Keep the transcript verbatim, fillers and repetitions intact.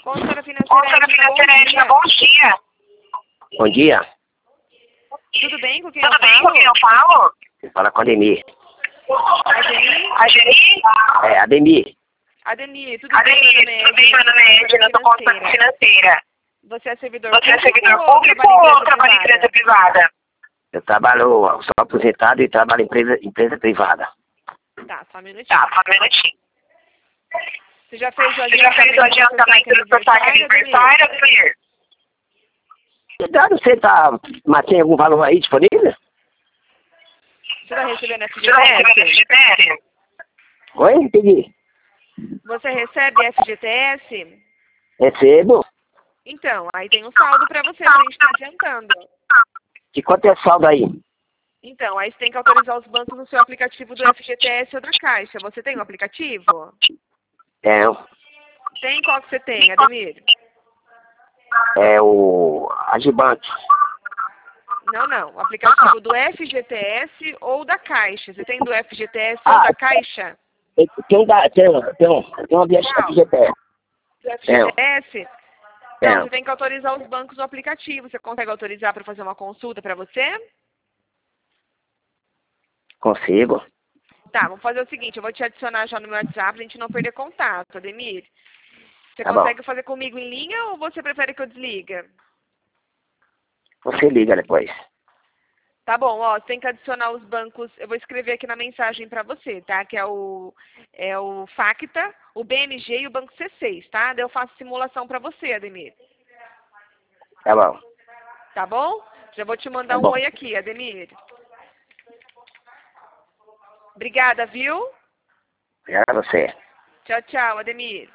Consultora financeira, Consultora financeira, Edna, bom dia. Bom dia. Tudo bem com quem Tudo eu bem falo? com quem eu falo? Você fala com a Ademir. Ademir? A Geni? É, Ademir. Ademir, tudo Ademir, bem? tudo bem? Meu nome é Edna, sou consultora financeira. Você é servidor Você é público servidor ou público ou trabalha em empresa privada? privada? Eu trabalho, sou aposentado e trabalho em empresa, empresa privada. Tá, só um minutinho. Tá, só um minutinho. Você já fez o Você já fez o adiantamento do seu saque aniversário, Ademir? Cuidado, você tá, mas tem algum valor aí disponível? Você está recebendo Você já recebeu F G T S? F G T S? Oi, entendi. Você recebe F G T S? Recebo. Então, aí tem um saldo para você, pra gente estar adiantando. E quanto é o saldo aí? Então, aí você tem que autorizar os bancos no seu aplicativo do F G T S ou da Caixa. Você tem um aplicativo? Tenho. Tem? Qual que você tem, Ademir? É o Agibante. Não, não. O aplicativo do F G T S ou da Caixa. Você tem do F G T S ou Ah, da Caixa? Tem, tem, da- tem, tem, tem uma viagem F G T S. Do F G T S? Então, Tenho. você tem que autorizar os bancos no aplicativo. Você consegue autorizar para fazer uma consulta para você? Consigo. Tá, vamos fazer o seguinte. Eu vou te adicionar já no meu WhatsApp pra gente não perder contato, Ademir. Você Tá bom. consegue fazer comigo em linha ou você prefere que eu desliga? Você liga depois. Tá bom, ó, você tem que adicionar os bancos, eu vou escrever aqui na mensagem para você, tá? Que é o, é o Facta, o B M G e o Banco C seis, tá? Daí eu faço simulação para você, Ademir. Tá bom. Tá bom? Já vou te mandar Tá um bom. oi aqui, Ademir. Obrigada, viu? Obrigado a você. Tchau, tchau, Ademir.